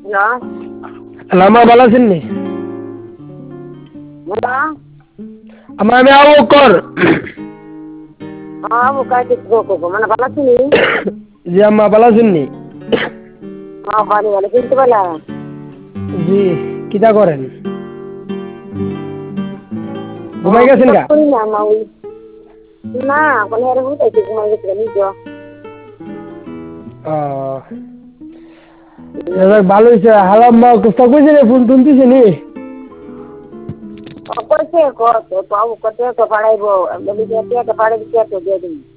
Hello আল্লামা ভালো আছেন নি? হ্যালো আমার আমি আবু বকর। হ্যাঁ বুকাই দেখবো মানে ভালো আছিনি জি আম্মা ভালো আছেন নি? হ্যাঁ ভালো ভালো চিনতে পারলাম জি কিটা করেন? ও ঘুমাই কি গেছেন কাজ গা? করি না মা ওই না কোনো এর বুঝাইতে ঘুমাই গেছিল নিজ ভালো হয়েছে। হালাম্মা কোথাও কইছে রে ফোন টুন দিছে নি? কইছে কত পাবো কত তো পাড়াইবো বলি যে কে পাড়াই দিতে তো দিয়ে দিন